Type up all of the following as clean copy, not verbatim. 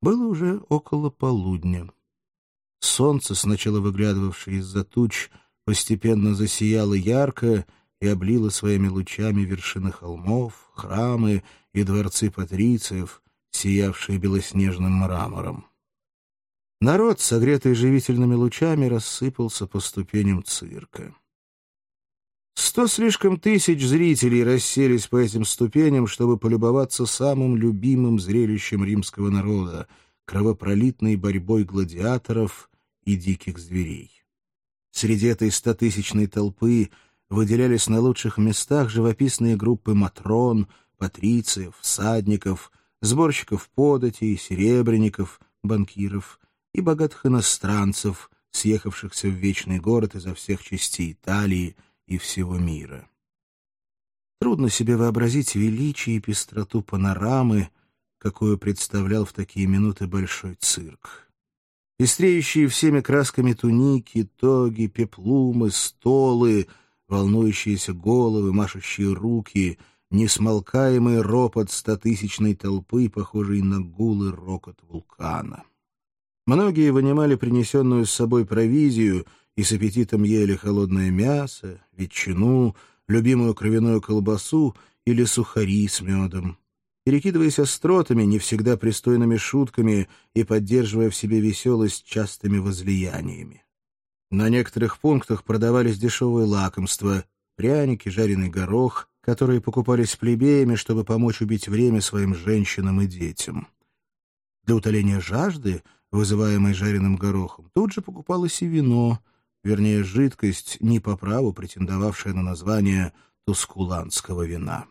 Было уже около полудня. Солнце, сначала выглядывавшее из-за туч, постепенно засияло ярко и облило своими лучами вершины холмов, храмы и дворцы патрициев, сиявшие белоснежным мрамором. Народ, согретый живительными лучами, рассыпался по ступеням цирка. 100 слишком тысяч зрителей расселись по этим ступеням, чтобы полюбоваться самым любимым зрелищем римского народа — кровопролитной борьбой гладиаторов и диких зверей. Среди этой 100-тысячной толпы выделялись на лучших местах живописные группы матрон, патрициев, всадников, сборщиков податей, серебряников, банкиров и богатых иностранцев, съехавшихся в вечный город изо всех частей Италии и всего мира. Трудно себе вообразить величие и пестроту панорамы, какую представлял в такие минуты большой цирк. Пестреющие всеми красками туники, тоги, пеплумы, столы, волнующиеся головы, машущие руки, несмолкаемый ропот 100-тысячной толпы, похожий на гул и рокот вулкана. Многие вынимали принесенную с собой провизию и с аппетитом ели холодное мясо, ветчину, любимую кровяную колбасу или сухари с медом, перекидываясь остротами, не всегда пристойными шутками и поддерживая в себе веселость частыми возлияниями. На некоторых пунктах продавались дешевые лакомства, пряники, жареный горох, которые покупались плебеями, чтобы помочь убить время своим женщинам и детям. Для утоления жажды, вызываемой жареным горохом, тут же покупалось и вино, вернее, жидкость, не по праву претендовавшая на название тускуланского вина.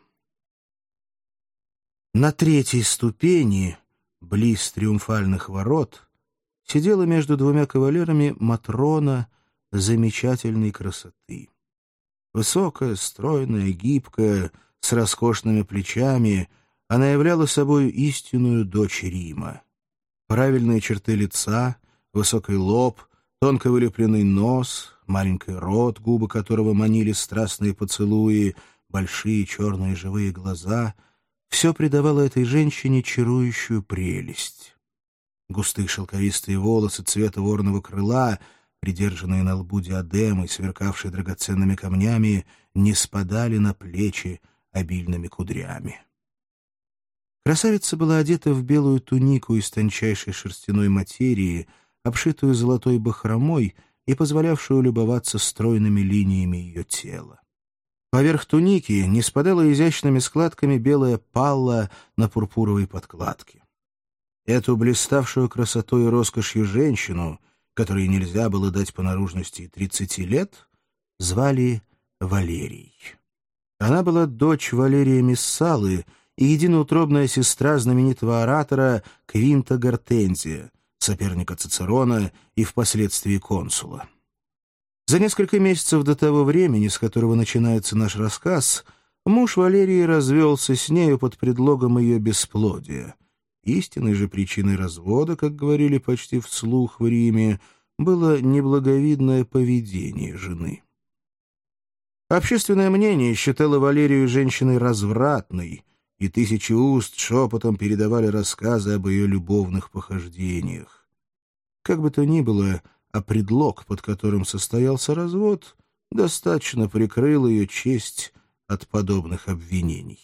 На 3-й ступени, близ триумфальных ворот, сидела между 2 кавалерами Матрона замечательной красоты. Высокая, стройная, гибкая, с роскошными плечами, она являла собой истинную дочь Рима. Правильные черты лица, высокий лоб, тонко вылепленный нос, маленький рот, губы которого манили страстные поцелуи, большие черные живые глаза — все придавало этой женщине чарующую прелесть. Густые шелковистые волосы цвета ворного крыла, придержанные на лбу диадемой, сверкавшие драгоценными камнями, не спадали на плечи обильными кудрями. Красавица была одета в белую тунику из тончайшей шерстяной материи, обшитую золотой бахромой и позволявшую любоваться стройными линиями ее тела. Поверх туники не спадала изящными складками белая палла на пурпуровой подкладке. Эту блиставшую красотой и роскошью женщину, которой нельзя было дать по наружности и 30 лет, звали Валерией. Она была дочь Валерия Мессалы и единоутробная сестра знаменитого оратора Квинта Гортензия, соперника Цицерона и впоследствии консула. За несколько месяцев до того времени, с которого начинается наш рассказ, муж Валерии развелся с нею под предлогом ее бесплодия. Истинной же причиной развода, как говорили почти вслух в Риме, было неблаговидное поведение жены. Общественное мнение считало Валерию женщиной развратной, и 1000 уст шепотом передавали рассказы об ее любовных похождениях. Как бы то ни было, а предлог, под которым состоялся развод, достаточно прикрыл ее честь от подобных обвинений.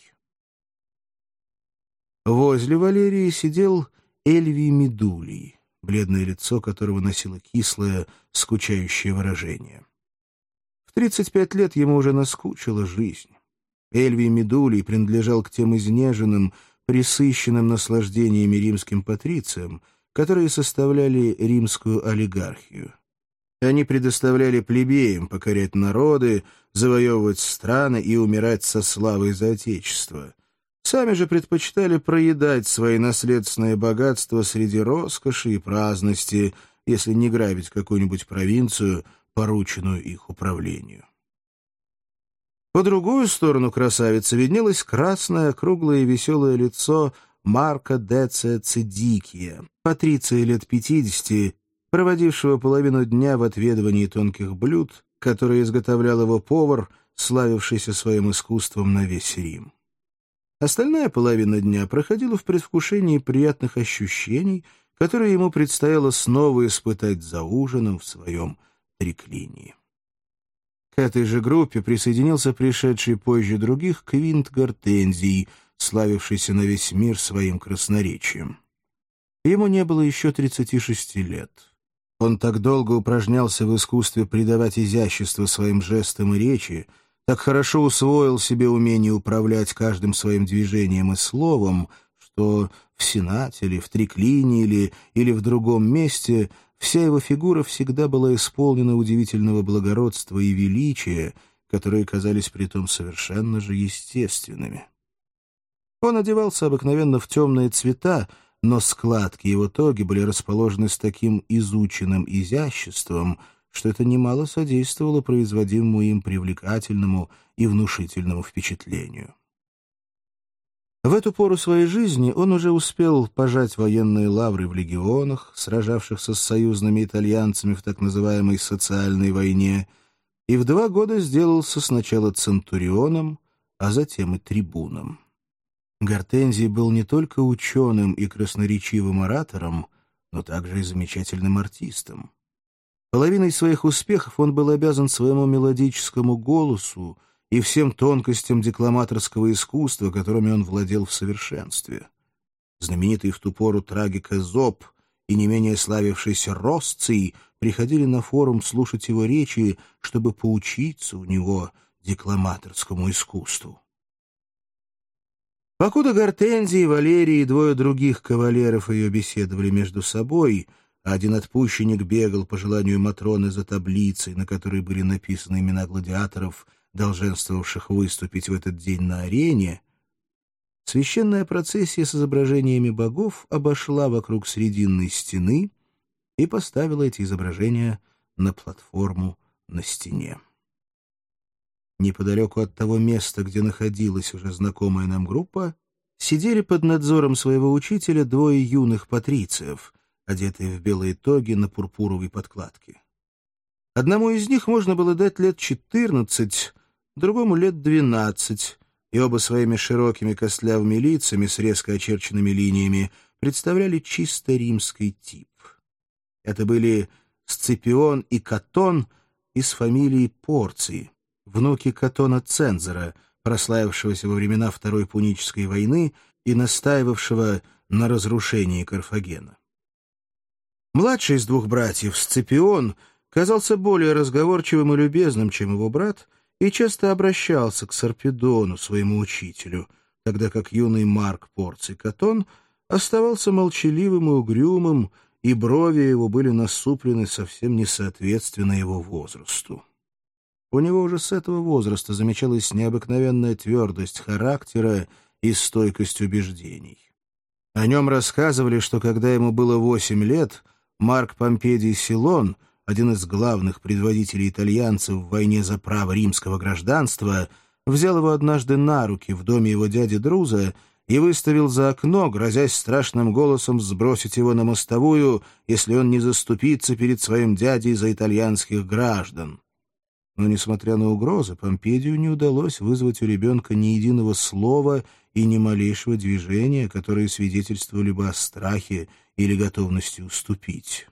Возле Валерии сидел Эльвий Медулий, бледное лицо которого носило кислое, скучающее выражение. В 35 лет ему уже наскучила жизнь. Эльвий Медулий принадлежал к тем изнеженным, пресыщенным наслаждениями римским патрициям, которые составляли римскую олигархию. Они предоставляли плебеям покорять народы, завоевывать страны и умирать со славой за отечество. Сами же предпочитали проедать свои наследственные богатства среди роскоши и праздности, если не грабить какую-нибудь провинцию, порученную их управлению. По другую сторону красавицы виднелось красное, круглое и веселое лицо Марка Деция Цидикия, патриция лет 50, проводившего половину дня в отведывании тонких блюд, которые изготовлял его повар, славившийся своим искусством на весь Рим. Остальная половина дня проходила в предвкушении приятных ощущений, которые ему предстояло снова испытать за ужином в своем триклинии. К этой же группе присоединился пришедший позже других Квинт Гортензий, славившийся на весь мир своим красноречием. Ему не было еще 36 лет. Он так долго упражнялся в искусстве придавать изящество своим жестам и речи, так хорошо усвоил себе умение управлять каждым своим движением и словом, что в Сенате или в триклинии или в другом месте вся его фигура всегда была исполнена удивительного благородства и величия, которые казались притом совершенно же естественными. Он одевался обыкновенно в темные цвета, но складки его тоги были расположены с таким изученным изяществом, что это немало содействовало производимому им привлекательному и внушительному впечатлению. В эту пору своей жизни он уже успел пожать военные лавры в легионах, сражавшихся с союзными итальянцами в так называемой «социальной войне», и в 2 года сделался сначала центурионом, а затем и трибуном. Гортензий был не только ученым и красноречивым оратором, но также и замечательным артистом. Половиной своих успехов он был обязан своему мелодическому голосу и всем тонкостям декламаторского искусства, которыми он владел в совершенстве. Знаменитый в ту пору трагик Эзоп и не менее славившийся Росций приходили на форум слушать его речи, чтобы поучиться у него декламаторскому искусству. Покуда Гортензий, Валерий и 2 других кавалеров ее беседовали между собой, а один отпущенник бегал по желанию Матроны за таблицей, на которой были написаны имена гладиаторов, долженствовавших выступить в этот день на арене, священная процессия с изображениями богов обошла вокруг срединной стены и поставила эти изображения на платформу на стене. Неподалеку от того места, где находилась уже знакомая нам группа, сидели под надзором своего учителя 2 юных патрициев, одетые в белые тоги на пурпуровой подкладке. Одному из них можно было дать лет 14, другому лет 12, и оба своими широкими костлявыми лицами с резко очерченными линиями представляли чисто римский тип. Это были Сципион и Катон из фамилии Порций, внуки Катона Цензора, прославившегося во времена Второй Пунической войны и настаивавшего на разрушении Карфагена. Младший из 2 братьев, Сципион, казался более разговорчивым и любезным, чем его брат, и часто обращался к Сарпедону, своему учителю, тогда как юный Марк Порций Катон оставался молчаливым и угрюмым, и брови его были насуплены совсем несоответственно его возрасту. У него уже с этого возраста замечалась необыкновенная твердость характера и стойкость убеждений. О нем рассказывали, что когда ему было 8 лет, Марк Помпедий Силон, один из главных предводителей итальянцев в войне за право римского гражданства, взял его однажды на руки в доме его дяди Друза и выставил за окно, грозясь страшным голосом сбросить его на мостовую, если он не заступится перед своим дядей за итальянских граждан. Но, несмотря на угрозы, Помпедию не удалось вызвать у ребенка ни единого слова и ни малейшего движения, которые свидетельствовали бы о страхе или готовности уступить.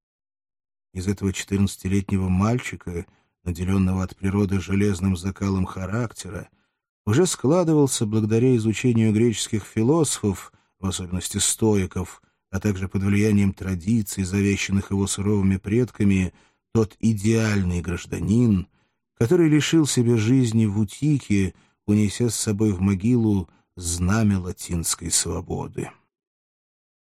Из этого 14-летнего мальчика, наделенного от природы железным закалом характера, уже складывался, благодаря изучению греческих философов, в особенности стоиков, а также под влиянием традиций, завещанных его суровыми предками, тот идеальный гражданин, который лишил себя жизни в Утике, унеся с собой в могилу знамя латинской свободы.